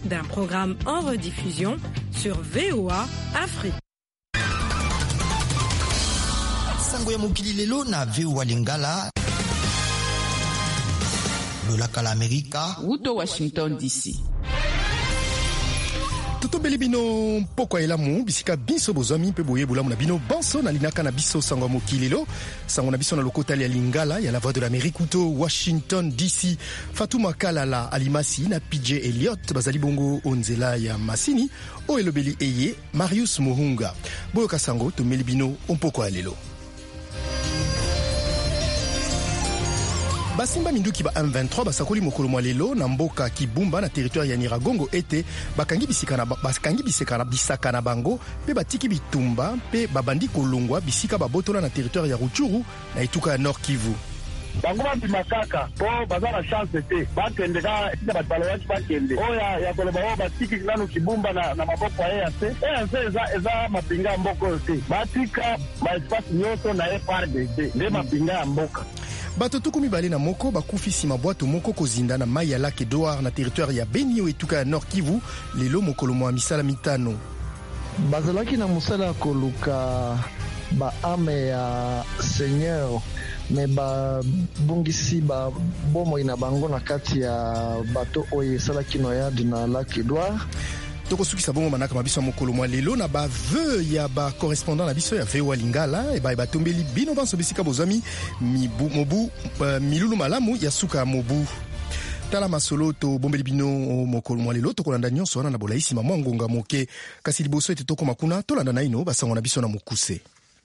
d'un programme en rediffusion sur VOA Afrique. Sango ya mokili lelo na VOA Lingala. Lolaka la Amerika. Uto Washington DC. Toto beli bino poko elamu bisika biso bozwami mpe boye bolamu na bino banso na linaka na biso sango ya mokili lelo sango na biso na lokotali ya Lingala ya la Voix de l'Amérique uto Washington DC. Fatuma Kalala Alimasi na PJ Elliot bazali bongo onzela ya masini o elobeli eye Marius Muhunga boyoka sango to meli bino poko ya lelo. Basimba minduki ba M23 basakoli mokolo mwa lelo na mboka Kibumba na territoire ya Nyiragongo ete bakangi bisaka na bango pe batiki bitumba pe babandi kolongwa bisika babotola na territoire ya Rutshuru na etuka ya Nord Kivu. Bango babimakaka po baza na chance te bakende ka tina batbalawaki bakende oya ya koloba o batiki nanu Kibumba na maboko ya EAC eza mapinga mboko te batika ba espace nyoso na FRDC nde mapinga ya mboka. Bato tukumi bale na moko bakufi sima bwato moko kozinda na mai ya Lac Edouard na territoire ya Beni o etuka ya Nord Kivu lelo mokolo mwa misala mitano. Bazalaki na musala koluka ba ame ya Seigneur me ba bungisi ba bomo ina bango na kati ya bato oyo esalaki noyade na Lac Edouard. Toko sukisa bongo manaka mabiso mokolo mwa lelo na ba vœu ya ba correspondant na biso ya VOA Lingala e ba tombeli bino banso bisika bozami mobu milulu malamu ya suka mobu. Tala masolo to bombeli bino mokolo mwa lelo to kolanda nyonso wana na bolaisi mwa ngonga moke kasi liboso ete toko makuna to landa naino basango na biso na mokuse.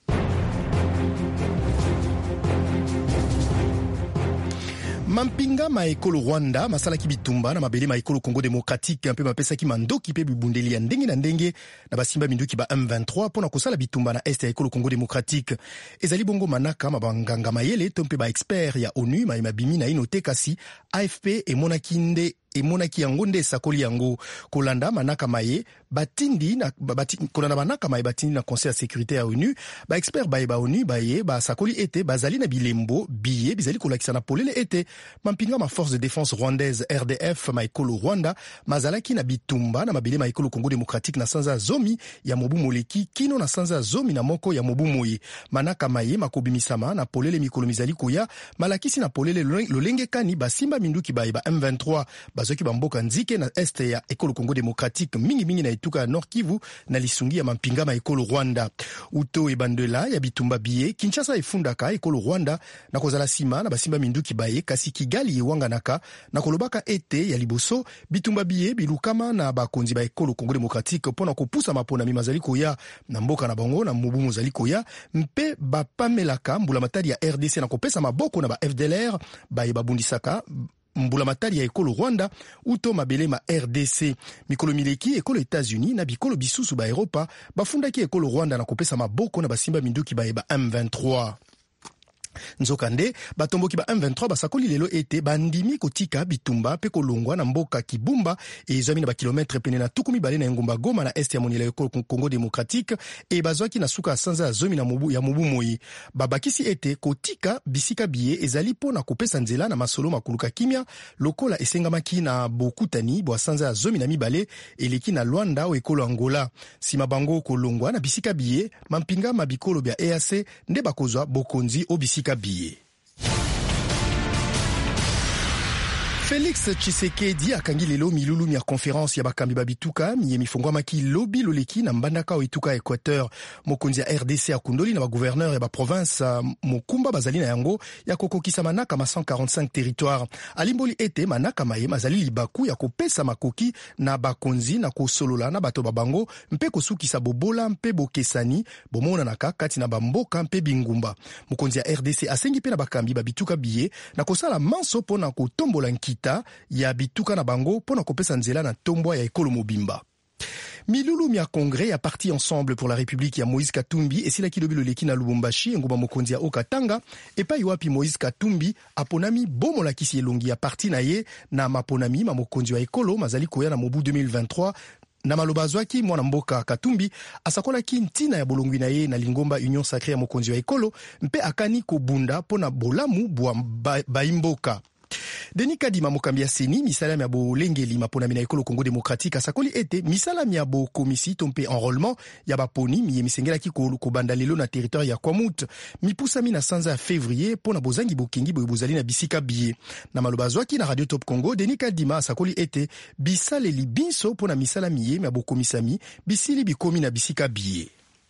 Mampinga maekolo Rwanda masalaki bitumba na mabele maekolo Congo démocratique mpe mapesaki mandoki pe bibundeli ya ndenge na ndenge na basimba minduki ba M23 pona kosala bitumba na este ya ekolo Congo démocratique. Ezali bongo manaka mabanganga mayele to mpe ba expert ya ONU mabimi na ino te kasi AFP emonaki yango nde sakoli yango kolanda manaka maye batindi na kolanda manaka maye batindi na conseil ya sécurité ya ONU ba expert baye ba ONU baye ba sakoli ete bazali na bilembo biye bizali kolakisa na polele ete mampinga ma force de défense rwandaise RDF maekolo Rwanda mazalaki na bitumba na mabele maekolo Congo démocratique na sanza zomi ya mobu moleki kino na sanza zomi na moko ya mobu moyi manaka maye makobimisama na polele mikolo mizali koya malakisi na polele lolenge kani basimba minduki baye ba M23 bazoki bamboka nzike na este ya ekolo Congo démocratique mingi na etuka ya Nord Kivu na lisungi ya mampinga ma ekolo Rwanda uto ebandela ya bitumba biye Kinshasa efundaka ekolo Rwanda na kozala sima na basimba minduki baye kasi Kigali ewanganaka na kolobaka ete ya liboso bitumba biye bilukama na bakonzi ba ekolo Congo démocratique pona kopusa mapona mimazali koya na mboka na bango na mubu mozali koya mpe bapamelaka mbula matadi ya RDC na kopesa maboko na ba FDLR baye babundisaka mbula matari ya ekolo Rwanda uto mabele ma RDC mikolo mileki ekolo États-Unis na bikolo bisusu ba Europa bafundaki ekolo Rwanda na kopesa maboko na basimba minduki ba M23. Nzokande batomboki ba M23 basakoli lelo ete bandimi kotika bitumba pe kolongwa na mboka Kibumba ezwami na ba kilometre pene na tukumi bale na ngomba Goma na este ya monela ekolo Congo démocratique e bazwaki na suka sanza zomi na mobu ya mobu moyi babakisi ete kotika bisika biye ezali pona kopesa nzela na masolo makuluka kimia lokola esengamaki na bokutani bwa sanza zomi na mibale eleki na Luanda o ekolo Angola sima bango kolongwa na bisika biye mampinga mabikolo bya EAC nde bakozwa bokonzi o bisika Kabiye. Félix Tshisekedi akangi lelo milulu ya conférence ya bakambi babituka miye mifongwamaki lobi loleki na mbandaka o etuka Équateur mokonzi ya RDC akundoli na ba gouverneur ya ba province mokumba bazali na yango ya kokokisa manaka ma 145 territoire alimboli ete manaka maye mazali libaku ya kopesa makoki na bakonzi na kosolola na bato babango mpe kosukisa bobola mpe bokesani bomona naka kati na bamboka mpe bingumba mokonzi ya RDC asengi pe na bakambi babituka biye na kosala manso pona kotombola nkita ya bituka na bango pona kopesa nzela na tombwa ya ekolo mobimba. Milulu ya Congrès ya parti ensemble pour la République ya Moïse Katumbi esilaki lobi loleki na Lubumbashi ngomba mokonzi ya Okatanga epai wapi Moïse Katumbi aponami bomolakisi elongi ya parti na ye na maponami ma mokonzi wa ekolo mazali koya na mobu 2023 na maloba zwaki mwana mboka Katumbi asakolaki ntina ya bolongwi na ye na lingomba Union Sacrée ya mokonzi wa ekolo mpe akani kobunda pona bolamu bwa baimboka. Denis Kadima mokambi ya seni misala ya bolengeli maponami na ekolo Congo démocratique asakoli ete misala ya bokomisi to mpe enrôlement ya baponi miye misengelaki kobanda lelo na territoire ya Kwamut mipusami na sanza ya février pona bozangi bokengi boye bozali na bisika biye na maloba zwaki na Radio Top Congo. Denis Kadima asakoli ete bisaleli binso pona misala miye ya bokomisami bisili bikomi na bisika biye.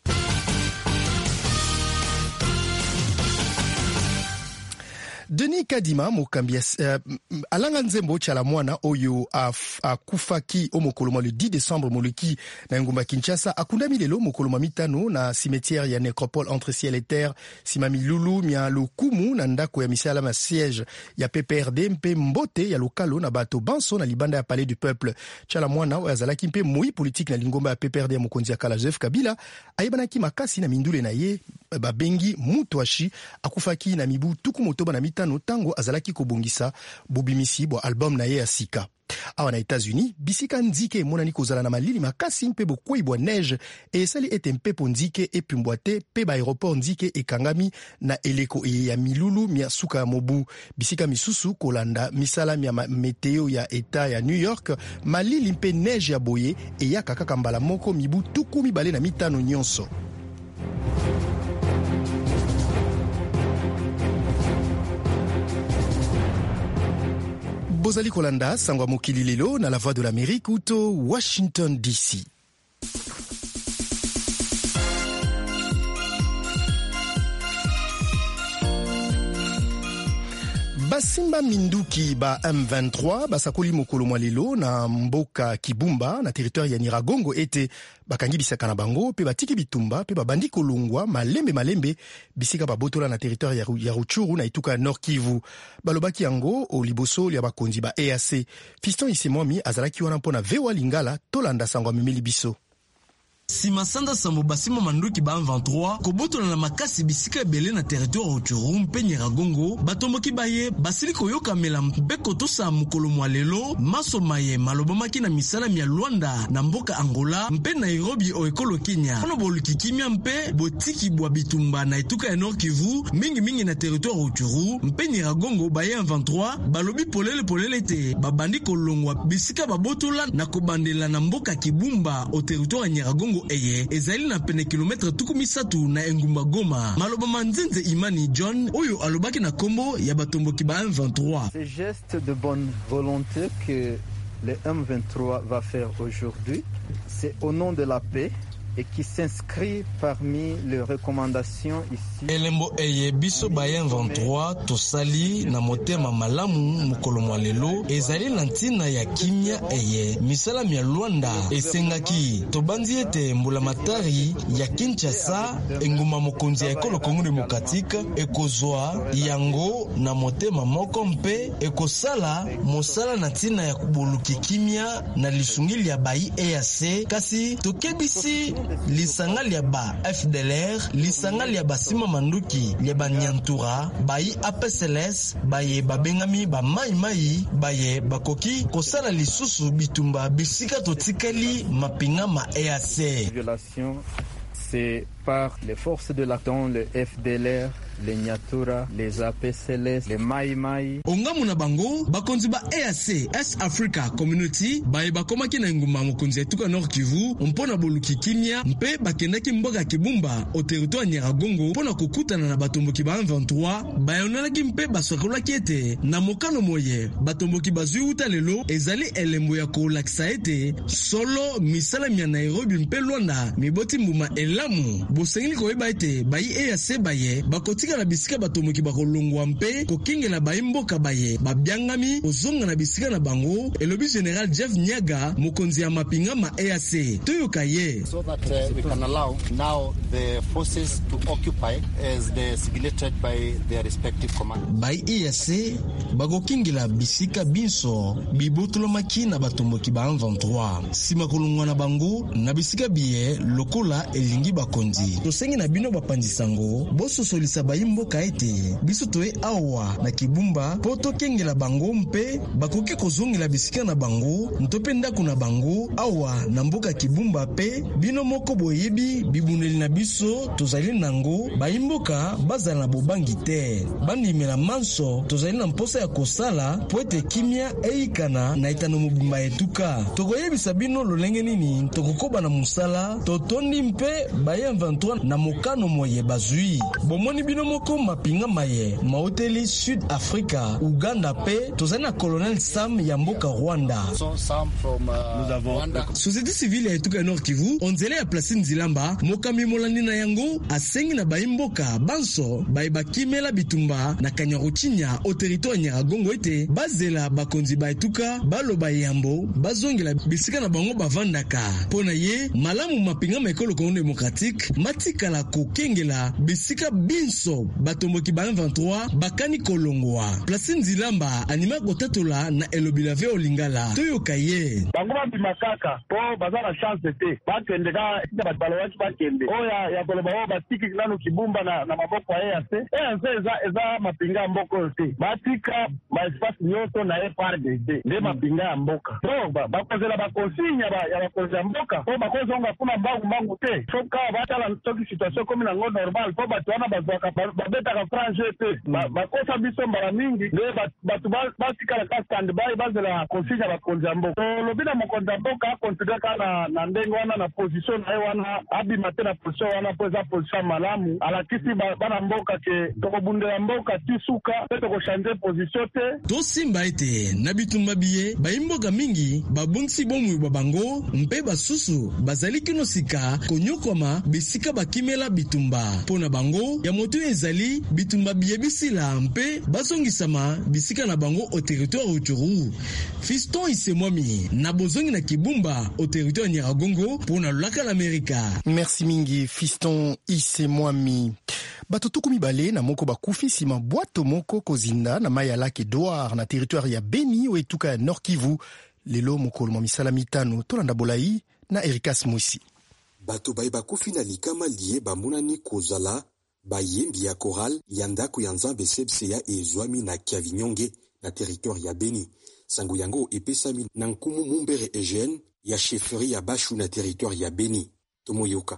Denis Kadima mokambi alanga nzembo chala mwana oyo akufaki omokoloma le 10 décembre moleki na ngumba Kinshasa akundami lelo mokoloma mitano na cimetière ya nécropole entre ciel et terre simami lulu mia lokumu na ndako ya misala ma siège ya PPRD mpe mbote ya lokalo na bato banso na libanda ya palais du peuple. Chala mwana oyo azalaki mpe moi politique na lingomba ya PPRD ya mokonzi ya kala Joseph Kabila ayebanaki makasi na mindule na ye babengi mutwashi akufaki na mibu tuku motoba na mitano tango azalaki kobongisa bobimisi bwa album na ye ya sika. Awa na États-Unis bisika nzike emonani kozala na malili makasi mpe bokwei bwa neige esali ete mpepo nzike epumbwate mpe ba aéroport nzike ekangami na eleko ya milulu mia suka ya mobu. Bisika misusu kolanda misala mia meteo ya eta ya New York malili mpe neige ya boye eyaka kaka mbala moko mibu tuku mibale na mitano nyonso. Bozali kolanda sangwa mokili lelo na la voix de l'Amérique uto Washington DC. Basimba minduki ba M23 basakoli mokolo mwa lelo na mboka Kibumba na territoire ya Nyiragongo ete bakangi bisaka na bango pe batiki bitumba pe babandi kolongwa malembe bisika babotola na territoire ya Rutshuru na ituka Nord Kivu. Balobaki yango o liboso ya bakonzi ba EAC. Fiston Isemwami azalaki wana mpona VOA Lingala tolanda sangwa mimeli biso. Simasanda sambo basima manduki ba 23 kobotola na makasi bisika ebele na territoire Rutshuru mpe Nyiragongo batomboki baye basili koyoka mela mpe kotosa mokolo mwa lelo maso maye malobamaki na misala mia Luanda na mboka Angola mpe Nairobi o ekolo Kenya ono boluki kimia mpe botiki bwa bitumba na etuka ya Nord Kivu mingi na territoire Rutshuru mpe Nyiragongo baye 23 balobi polele te babandi kolongwa bisika babotola na kobandela na mboka Kibumba o territoire ya Nyiragongo eye ezali na pene kilometre tukumisatu na engumba Goma. Maloba manzenze Imani John oyo alobaki na kombo ya batomboki ba M23. Ce geste de bonne volonté que le M23 va faire aujourd'hui, c'est au nom de la paix et qui s'inscrit parmi les recommandations ici. Elembo eye biso bayen 23 tosali na motema malamu mokolo mwa lelo ezali na ntina ya kimia eye misala mia Luanda esengaki tobandi ete mbulamatari ya Kinshasa enguma mokonzi ya ekolo Congo démocratique ekozwa yango na motema moko mpe ekosala mosala na ntina ya kuboluki kimia na lisungili ya bayi EAC kasi tokebisi lisanga lia ba FDLR, lisanga lia ba sima manduki, lia ba nyantura, bayi APCLS, baye babengami ba mai, baye bakoki kosala lisusu bitumba bisika totikali mapinga ma EAC. Violation, c'est par les forces de l'Aton, le FDLR, les Nyatura, les APCLS, les Mai. Ongamu na bango, bakonzi ba EAC, East Africa Community, baye bakomaki na nguma mokonzi etuka Nord Kivu, mpona boluki kimia, mpe bakendaki mboka Kibumba, o territoire Nyiragongo, mpona kukutana na batomboki ba 23, bayonelaki mpe basokolaki ete, na mokano moye, batomboki bazui uta lelo, ezali elembo ya kolakisa ete, solo misala mia Nairobi mpe Luanda, miboti mbuma elamu, bosengili koyeba ete, bayi EAC baye, bakotika na bisika batomoki bakolongwa mpe kokingela bayimboka baye babyangami ozonga na bisika na bango elobi General Jeff Nyaga mokonzi ya mapinga ma EAC toyoka ye so that we can allow now the forces to occupy as designated by their respective command. By EAC bagokingela bisika binso bibotolomaki na batomboki ba 23 sima kolongwa na bango na bisika biye lokola elingi bakonzi tosengi na bino bapandisango boso solisa bayi bayimboka ete biso toe awa na kibumba po tokengela bango mpe bakoki kozongela bisika na bango ntope ndako na bango awa na mboka kibumba pe bino moko boyebi bibundeli na biso tozali nango bayimboka bazala na bobangi te bandimela manso tozali na mposa ya kosala po ete kimia eikana na etano mobimba etuka tokoyebisa bino lolenge nini tokokoba na musala totondi mpe baye 23 na mokano moye bazwi bomoni bino moko mapinga maye mahoteli Sud Africa Uganda pe tozali na Colonel Sam ya mboka Rwanda. Société civile ya etuka ya Nord Kivu onzele ya Placide Nzilamba mokambi molandi na yango asengi na bayimboka banso bayebakimela bitumba na Kanyaruchinya au territoire Nyiragongo ete bazela bakonzi ba etuka baloba yambo bazongela bisika na bango bavandaka pona ye malamu mapinga mekolo Congo démocratique matikala kokengela bisika binso batomboki ba 23 bakani kolongwa. Placide Nzilamba anima kotatola na elobila ve olingala toyoka ye bango babimakaka po bazala chance te bakendeka ita batbalowaki bakende oya ya koloba o batiki nanu kibumba na maboko ya EAC eza mapinga mboko te batika ba espace nyoto na FRDC nde mapinga ya mboka so bakozela bakonsinya ya bakonzi ya mboka po bakozonga kuna mbangu te soka batala toki situation comme na ngo normal po bato wana bazwaka babetaka frange te bakosa biso mbala mingi nde bato batikala ka standby bazela konsinya bakonzi ya mboka lobi na mokonzi ya mboka akonsidere ka na ndenge wana na position na ye wana abima te na position wana po eza position malamu alakisi bana mboka ke tokobundela mboka tisuka pe tokochange position te tosimba ete na bitumba biye bayimboka mingi babongisi bomwi babango mpe basusu bazali kino sika konyokoma bisika bakimela bitumba pona bango ya moto ezali bitumba biye bisila mpe bazongisama bisika na bango au territoire Rutshuru. Fiston Isemwami na bozongi na Kibumba au territoire Nyiragongo pona laka l'Amerika. Merci mingi Fiston Isemwami. Bato tukumi bale na moko bakufi sima bwato moko kozinda na mai ya Lac Edouard na territoire ya Beni o etuka ya Nord Kivu lelo mokolo misala mitano tolanda bolai na Erikas Mwisi. Bato baye bakufi na likama liye bamunani kozala bayembi ya koral ya ndako ya Nzambe sebseya ezwami na Kiavinyonge na territoire ya Beni. Sango yango epesami na nkumu Mumbere Eugène ya chefferie ya Bashu na territoire ya Beni. Tomoyoka.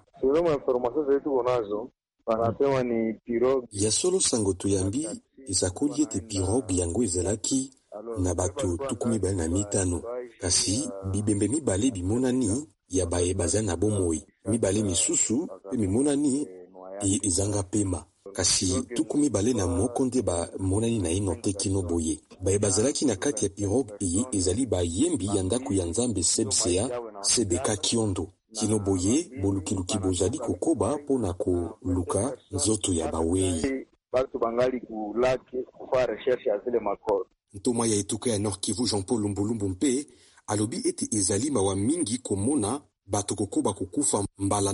Ya solo sango tuyambi isakoli ete pirogue yango ezelaki na bato tukumi bale na mitano. Kasi bibembe mibale bimonani ya baye bazali na bomoi. Mibale misusu pe mimonani ezanga pema. Kasi tukumi bale na mokonde ba monani na inote kino boye. Baye bazalaki na kati ya pirogue ezali ba yembi ya ndako ya Nzambe sebseya sebeka kiondo. Kino boye bolukiluki bozali kokoba pona ko luka nzoto ya bawei. Batu bangali ku laki kufa recherche ya zile makoro. Ntoma ya etuka ya Nord Kivu Jean-Paul Lumbulumbu mpe alobi ete ezali mawa mingi komona bato kokoba kukufa mbala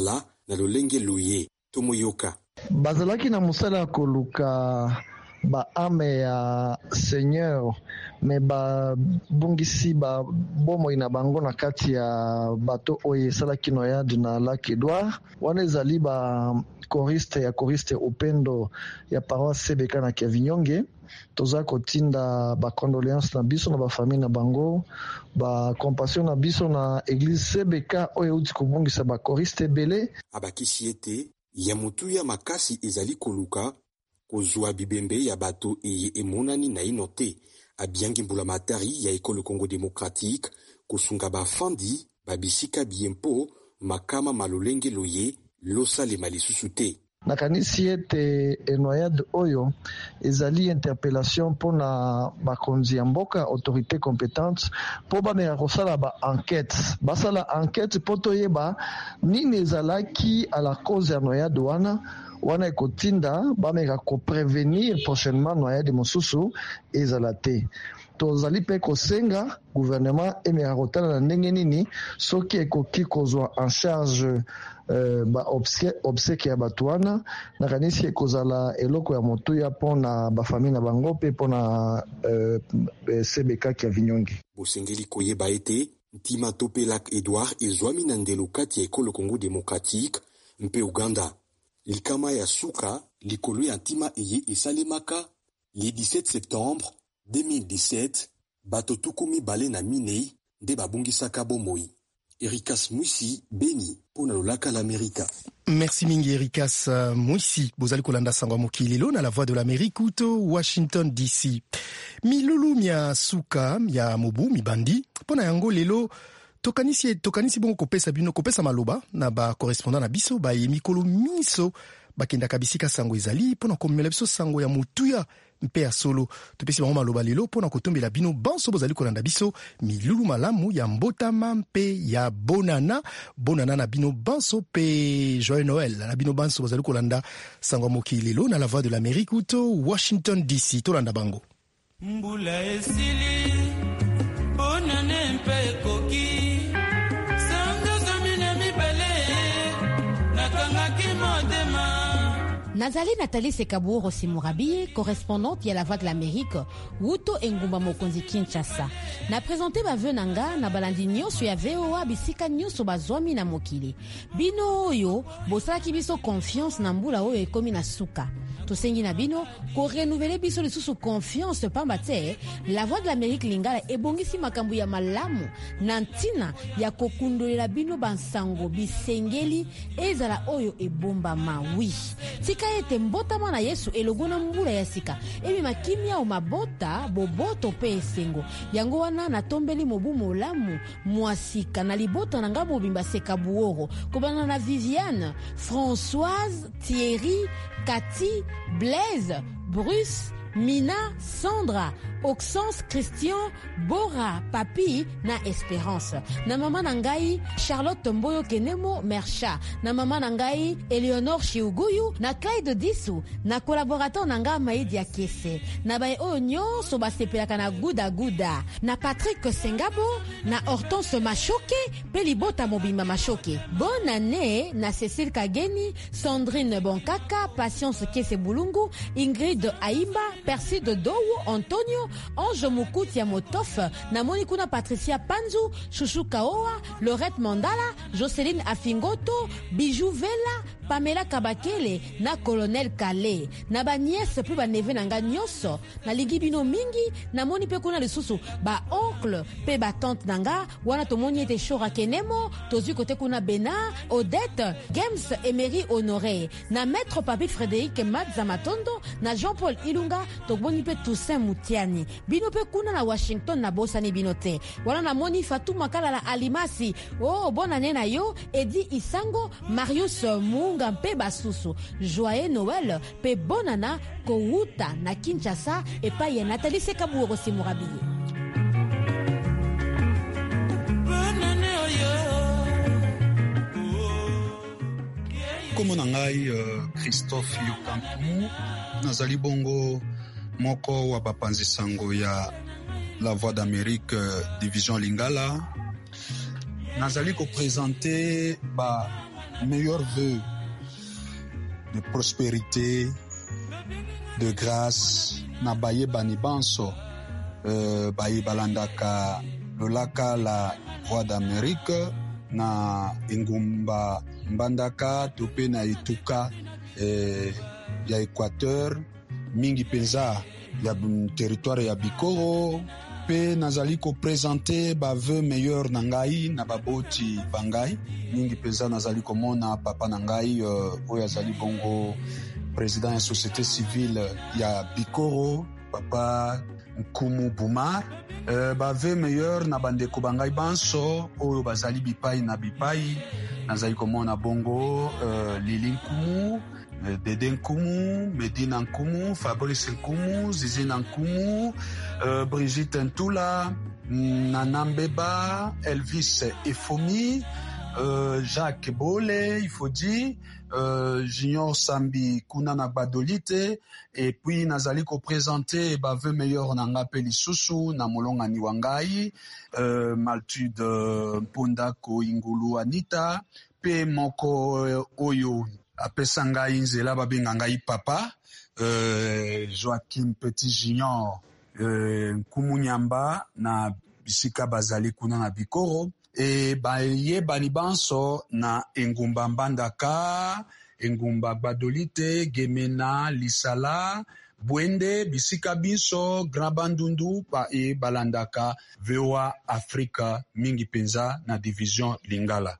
na lolenge loye. Tomoyoka. Bazalaki na musala koluka ba ame ya Seigneur me ba bungisi ba bomo ina bango na kati ya bato oye salaki noyade na Lac Edouard wana ezali ba choriste upendo ya paroisse Sebeka na Kiavinyonge toza kotinda ba condoléances na biso na ba famille na bango ba compassion na biso na église Sebeka oye uti kobungisa ba choriste belé abakisi ete ya mutu ya makasi ezali koluka kozwa bibembe ya bato eye emonani na inote abiangi mbula matari ya ekolo Congo démocratique kosunga bafandi babisika biempo makama malolenge loye losale malisusu te. Nakanisi ete enoyade oyo ezali interpellation pona bakonzi ya mboka autorité compétente po bameka kosala ba enquête basala enquête po toyeba nini ezalaki à la cause ya noyade wana ekotinda bameka koprevenir prochainement noyade mosusu ezala te. Tozali pe kosenga gouvernement emeka kotala na ndenge nini soki ekoki kozwa en charge ba obsèque ya bato wana nakanisi ekozala eloko ya motuya mpona bafamille na bango mpe mpona Sebeka Kiavinyonge. Bosengeli koyeba ete ntima tope Lac Edouard ezwami na ndelo kati ya ekolo Congo démocratique mpe Uganda. likama ya suka likolo ya ntima eye esalemaka le 17 septembre 2017 bato tukumi bale na minei nde babungisaka bomoi. Ericas Mwisi, Beni, pona lolaka l'Amerika. Merci mingi Ericas Mwisi. Bozali kolanda sangwa mokilelo na la voix de l'Amérique uto Washington DC. Milulu mia suka ya mobu mibandi. Pona yango lelo tokanisi bongo kopesa maloba na ba correspondant na biso ba mikolo miso bakenda kabisika sango ezali pona komela biso sango ya mutuya mpe ya solo. Topesi bango maloba lelo pona kotombela bino banso bozali kolanda biso milulu malamu ya mbotama mpe ya bonana na bino banso pe Joyeux Noël na bino banso bozali kolanda sango moki lelo na la voix de l'Amérique uto Washington DC. Tolanda bango. Mbula esili bonane mpe koki Nazali Nathalie Sekaburo Simurabi, correspondante à la Voix de l'Amérique, Wuto Engumba Mokonzi Kinshasa. Na présenté ba venanga na balandi nyonso ya VOA bisika nyonso bazwami na mokili. Bino oyo bosalaki biso confiance na mbula oyo ekomi na suka. Tosengi na bino ko renouveler biso lisusu confiance pamba te la Voix de l'Amérique lingala ebongisi makambo ya malamu na ntina ya kokundolela bino bansango bisengeli ezala oyo ebomba mawi. Tika ete mbotama na Yesu elogona mbula ya sika ebi makimia o mabota boboto pe esengo yango wana na tombeli mobu molamu mwasika na libota na ngabo bimba Sekabuoro kobana na Viviane, Françoise, Thierry, Cathy, Blaise, Bruce, Mina, Sandra, Oxens, Christian, Bora, Papi, na Espérance. Na mama nangai Charlotte Mboyo Kenemo Mercha. Na mama nangai Eleonore Chiuguyu, na Clyde Disu, na collaborateur nanga Maïdia Kese. Na bae onyo so basepelaka na guda. Na Patrick Sengabo, na Hortense Machoke, Pelibota Mobimba Machoke. Bonne année na Cécile Kageni, Sandrine Bonkaka, Patience Kese Bulungu, Ingrid Aimba, Percy de Dowu, Antonio, Ange Mukuti Motof, Namoni Kuna Patricia Panzu, Chouchou Kaoa, Laurette Mandala, Jocelyne Afingoto, Bijou Vela, Pamela Kabakele, na Colonel Kale, na ba nièce plus ba neve nanga nyoso, na ligi bino mingi, namoni pe kuna lisusu, ba oncle, pe ba tante nanga, wana tomoni ete Shora Kenemo, tozu kote kuna Bena, Odette, Games Emery Honoré, na maître Papi Frédéric Madzamatondo, na Jean-Paul Ilunga, tokboni pe Toussaint Moutiani, bino pe kuna na Washington na bosani binote, wana namoni Fatou Makala la Alimasi, oh bonne année na yo, Edi Isango, Marius Munga mpe basusu, Joyeux Noël, pe bonana, kouta na Kinshasa, et pa ya Nathalie Sekaburo Simurabi. Komo nangai Christophe Yukankumu, nazali bongo moko wa bapanzi sango ya La Voix d'Amérique Division Lingala. Nazali ko présenter ba meilleurs vœux de prospérité, de grâce na baye bani banso baye balandaka lolaka La Voix d'Amérique na engumba mbandaka tope na ituka ya Équateur mingi penza ya territoire ya Bikoro pe nazali ko présenter ba vœux meilleurs na ngai na baboti bangai mingi penza nazali ko mona papa na ngai oyo azali bongo président ya société civile ya Bikoro papa Nkumu Bumar ba vœux meilleurs na bandeko bangai banso oyo bazali bipai na bipai nazali ko mona bongo Lili Nkumu, Dede Nkumu, Medina Nkumu, Fabrice Nkumu, Zizina Nkumu, Brigitte Ntula, Nana Mbeba, Elvis Efomi, Jacques Bole, il faut dire, Junior Sambi Kunana Badolite, et puis nazali ko présenter ba vœux meilleurs na ngape lisusu na molonga ni wangai, Maltude Mpondako Ingulu Anita, pe moko oyo apesa ngai nzela babenga ngai papa, Joachim Petit Junior, Nkumu Nyamba na bisika bazali kuna na Bikoro, e baye bani banso na engumba mbandaka engumba Gbadolite, Gemena, Lisala, Bwende, Bisika Biso, Grand Bandundu, e Balandaka, VOA Afrika, mingi penza na division Lingala.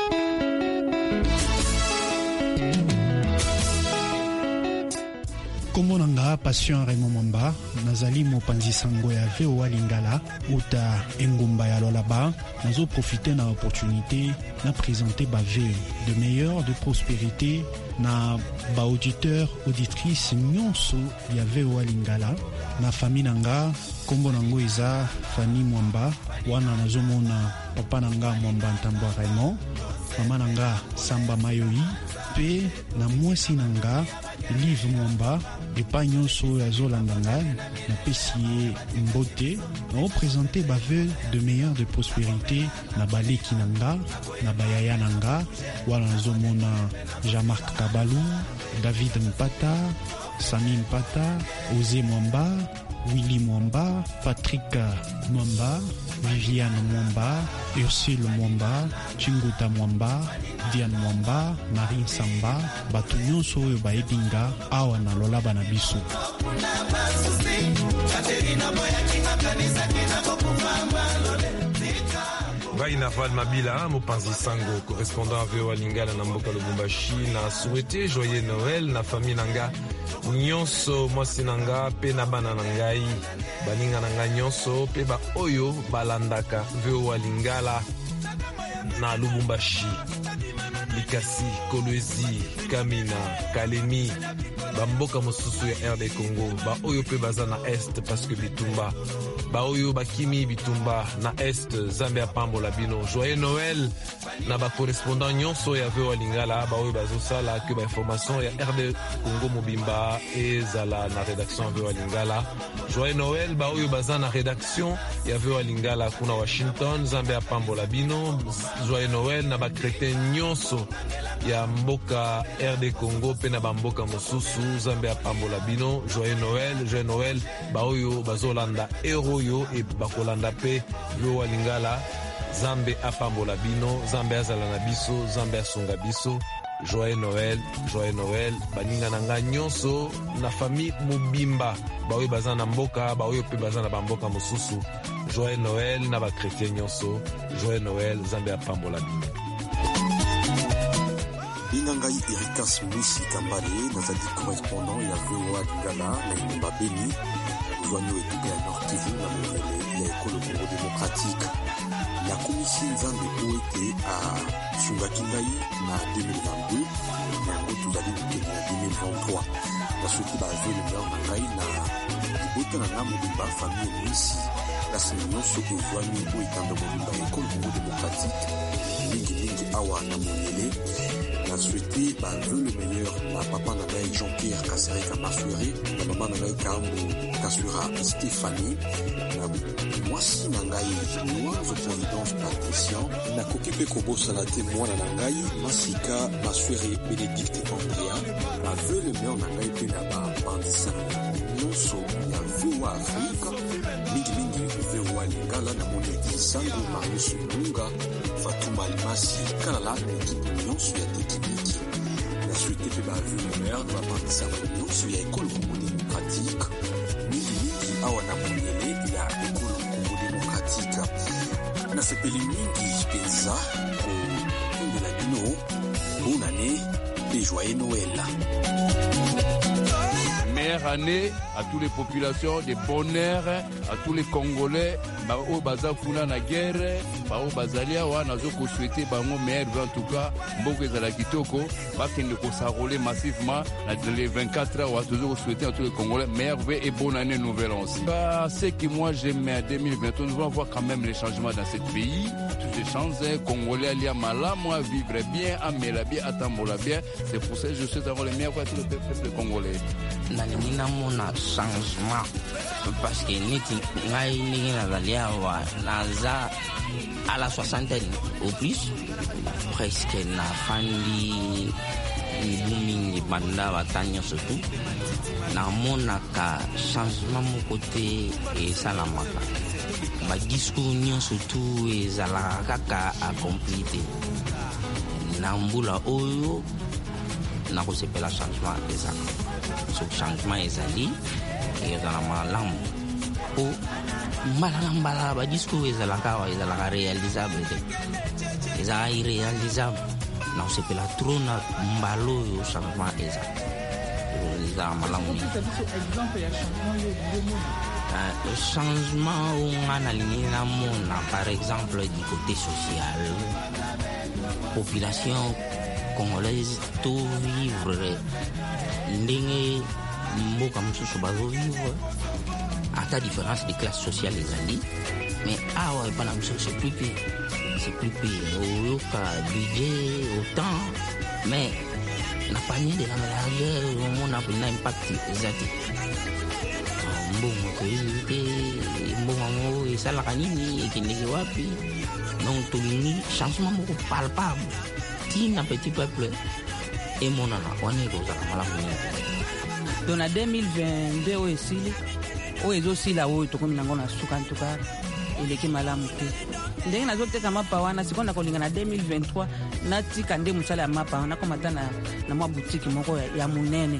Kombo nanga Passion Raymond Mwamba, nazali mopanzi sango ya VOA Lingala, uta engumba ya Lolaba, nazo profiter na opportunité na présenter ba vœux de meilleur, de prospérité na ba auditeur, auditrice nyonso ya VOA Lingala, na famille nanga, kombo nango eza Fanny Mwamba, wana nazo mona papa nanga Mwamba Ntambwa Raymond, mama nanga Samba Mayoi, pe na mwasi nanga Liv Mwamba, epa nyonso ya zolanda ngai na pesi ye mbote na représenter ba vœux de meilleur, de prospérité na baleki nanga na bayaya nanga wana nazomona Jean-Marc Kabalou, David Mpata, Sami Mpata, Ose Mwamba, Willy Mwamba, Patrick Mwamba, Viviane Mwamba, Ursule Mwamba, Chingota Mwamba, Diane Mwamba, Marine Samba, batu nyonso oyo baebinga awa na Lolaba na biso. Naval Mabila, mopanzi sango, correspondant à VOA Lingala na mboka Lubumbashi, na souhaité joyeux Noël na famille nanga nyonso, mwasi nanga pe na bana nangai, baninga nanga nyonso pe ba oyo balandaka VOA Lingala na Lubumbashi, Likasi, Kolwezi, Kamina, Kalemi, bamboka mosusu ya RD Congo, ba oyo pe baza na Est parce que Bitumba, ba oyo bakimi Bitumba na Est, Zambia pambola bino. Joyeux Noël na ba correspondant nyonso ya VOA Lingala, ba oyo bazosala que ba information ya RD Congo mobimba ezala na rédaction VOA Lingala. Joyeux Noël ba oyo baza na rédaction ya VOA Lingala kuna Washington, Zambia pambola bino. Joyeux Noël na ba chrétien nyonso ya mboka RD Congo pe na bamboka mosusu, Zambia pambola bino. Joyeux Noël ba oyo bazolanda eroyo e bakolanda pe VOA Lingala. Zambe apambola bino, Zambe azala na biso, Zambe asunga biso. Joyeux Noël, baninga nanga nyonso na famille mobimba, ba oyo baza na mboka, ba oyo pe baza na bamboka mosusu. Joyeux Noël na ba chrétien nyonso. Joyeux Noël, Zambe apambola bino. Inangai Irikas Mwisi Kambale, nazali correspondant ya VOA Lingala na Ingomba Beni, Joanyo ekipe ya Nord Kivu na Mongele ya Ekolo Congo Démocratique. La commission Nzambe oete a sungaki ngai na 2022 na yango tozali kokende na 2023. Nasoki bazwi le meilleur na ngai na libota na nga mobimba famille Mwisi, kasi nyonso ezwami oetanda mobimba ya Ekolo Congo Démocratique mingi awa na Mongele. Na souhaité veut le meilleur na papa nangai Jean-Pierre Kasereka Maswere, na maman nangai Kambo Kasura Stéphanie, na mwasi nangai Louange Providence Patricia, na kokipe kobosana te mwana nangai Masika Maswere Bénédicte Andrea, na veut le meilleur nangai pe na bapandisa nyonso ya VOA Afrika, mingi VOA Lingala na monedi sango Marius Munga, Fatuma Almasi Kalala na ekipe nyonso ya tekniki. La suite pe bavu le maire va pandisa nyonso ya Ekolo Congo Démocratique, mingi awa na Mongele ya Ekolo Congo Démocratique. Na sepeli mingi penza ko ngela bino, bonne année et joyeux Noël. Meilleure année à toutes les populations, de bonheur à tous les Congolais. Bao baza kuna na guerre, bao bazalia wa nazo ko souhaiter bango meilleur en tout cas, mboko ezala kitoko, ba kende ko s'enrôler massivement dans les 24 heures, wa toujours souhaiter à tous les Congolais meilleure et bonne année nouvelle aussi. Ce que moi j'aime en 2023, nous allons voir quand même les changements dans ce pays, tous les changements Congolais ali malamu à vivre bien, à mela bien, à tambola bien. C'est pour ça que je souhaite avoir les meilleurs pour tout le peuple congolais. Nina mona changement parce que niti ngai ningi nazalia wa naza à la soixantaine au plus presque na fandi mingi banda batanya surtout na mona ka changement mon côté et salamaka ba discours nyo surtout ezala kaka accompli na mbula oyo na kosepela changement ezaka so changement ezali ezala malamu po mbala badiscours ezalaka réalisable te ezala irréalisable na kosepela trop na mbala oyo changement ezala malamu changement oyo nga nalingi namona par exemple du côté social population congolaise to vivre ndenge mboka mosusu bazovivre ata différence de classe sociale ezali mais awa epana biso c'est plus pire oyoka budget autant mais na panier de la ménagère omona mpena impact eza te mbongo toyebi te mbongo yango esalaka nini ekendeki wapi donc tolingi changement moko palpable tina petit peuple emonana wana ekozala malamu nini donc na 2022 oyo esili oyo ezosila oyo tokomi nango na suka ntuka eleki malamu te ndenge nazoteka mapa wana sikonda kolinga na 2023 natika nde mosala ya mapa wana nakoma ta na mwa butiki moko ya monene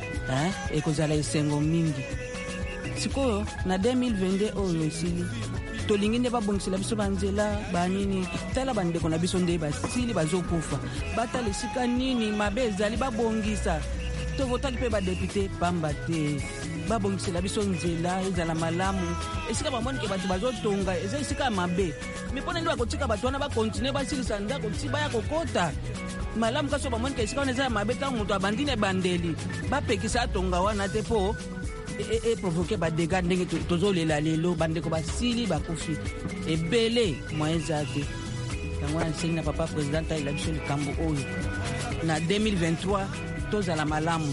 ekozala esengo mingi sikoyo na 2022 oyo esili tolingi nde babongisela biso banzela banini tala bandeko na biso nde basili bazokufa batala esika nini mabe ezali babongisa tovotaki mpe badepute pamba te babongisela biso nzela ezala malamu esika bamonike bato bazotonga eza esika mabe mipona nde bakotika bato wana bakontinue basilisa ndako ti baya kokota malamu kasi bamonike esika wana eza mabe ntango moto abandini ebandeli bapekisa atonga wana te mpo provoke badega ndenge tozolela lelo bandeko basili bakufi ebele mwa eza te yango wana nsengi na papa président alela biso likambo oyo na 2023 tozala malamu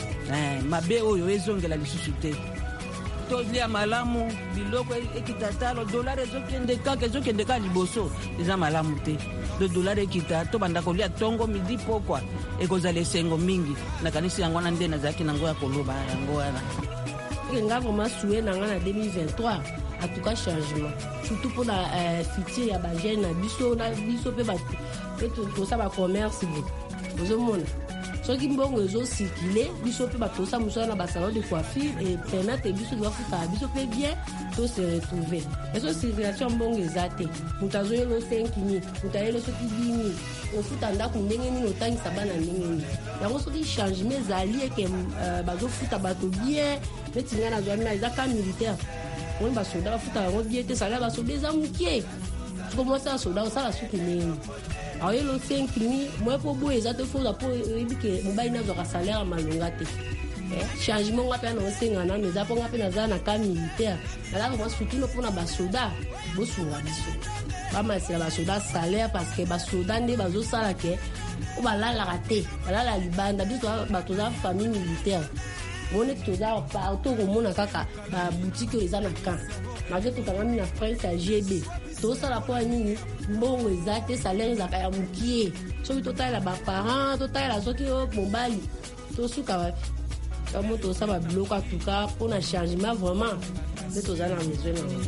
mabe oyo ezongela lisusu te tolia malamu biloko ekita talo dollar ezokende ka liboso eza malamu te le dollar ekita to banda kolia tongo midi pokwa ekozala esengo mingi nakanisi yango wana nde nazalaki nango ya koloba yango wana nga vraiment souhait nanga na 2023 en tout cas changement surtout pour la futur ya bajeune na biso pe tosa bacommerce ozomona soki mbongo ezosikile biso mpe batosa mosala na basalon de coiffure et penate biso bafutaka biso mpe bien to se retrouver eso circulation mbongo eza te moto azoyelo 5 moto ayelo soki 10 ofuta ndako ndenge nini otangisa bana ndenge nini yango soki changement ezali eke bazofuta bato bien neti nga nazwami na ezaka militaire oyo basoda bafutaka yango bien te salaire basoda eza mokie sokomosala soda osala soki nini ayelo 5 moi po boye eza te foza po ebike mobali nazwaka salaire ya malonga te changement nga mpe na osenga nano eza mpo nga mpe naza na ka militaire nalaka mwa surtout mpona basoda bosunga biso bamasela basoda salaire parce que basoda nde bazosala ke o balalaka te balala libanda biso bato za famille militaire mone toza partout komona kaka baboutique oyo eza na camp malgré tokangami na prince ya gb tosala mpo ya nini mbongo eza te salaire ezaka ya mokie soki totalela baparent totalela soki mobali tosuka wapi kamo tosala babiloko atuka mpona changement vraiment nde toza na besoin nango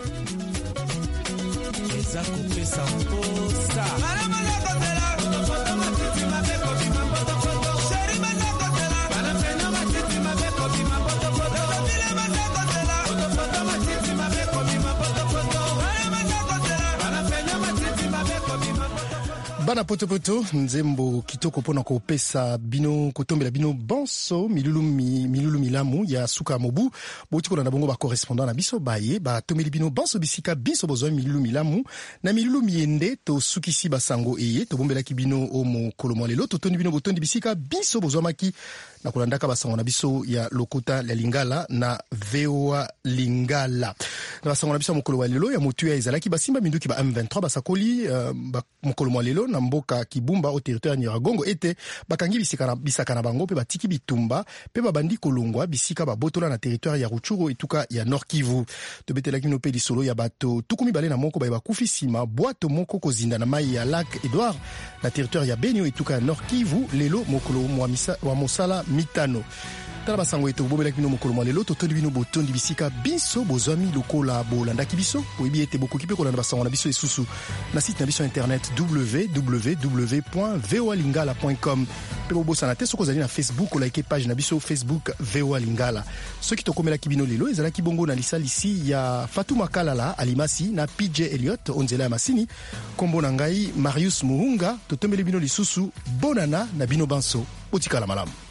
eza kopesa mposa bana potopoto nzembo kitoko mpona kopesa bino kotombela bino bonso milulu milamu ya suka mobu botikola na bongo bacorrespondant na biso baye batombeli bino bonso bisika biso bozwa milulu milamu na milulu miende tosukisi basango eye tobombelaki bino o mokolo mwa lelo totondi bino botondi bisika biso bozwamaki na kolandaka basango na biso ya lokota la lingala na VOA lingala na basango na biso ya mokolo wa lelo ya motu ya ezalaki basimba minduki ba M23 basakoli mokolo mwa lelo na mboka Kibumba au territoire Nyiragongo ete bakangi bisaka na bango pe batiki bitumba pe babandi kolongwa bisika babotola na territoire ya Rutshuru etuka ya Nord Kivu tobetelaki no pe lisolo ya bato tukumi bale na moko ba kufi sima bwato moko kozinda na mai ya Lac Edouard na territoire ya Benio etuka ya Nord Kivu lelo mokolo wa mosala mitano tala basango eto bomelaki bino mokolo mwa lelo totondi bino botondi bisika biso bozwami lokola bolandaki biso boyebi ete bokoki mpe kolanda basango na biso esusu na site na biso internet www.voalingala.com mpe bobosana te soki ozali na Facebook olaike page na biso Facebook VOA Lingala. Soki tokomelaki bino lelo ezalaki bongo na lisalisi ya Fatuma Kalala Alimasi na PJ Elliot onzela ya masini kombo na ngai Marius Muhunga totombeli bino lisusu bonana na bino banso botikala malamu.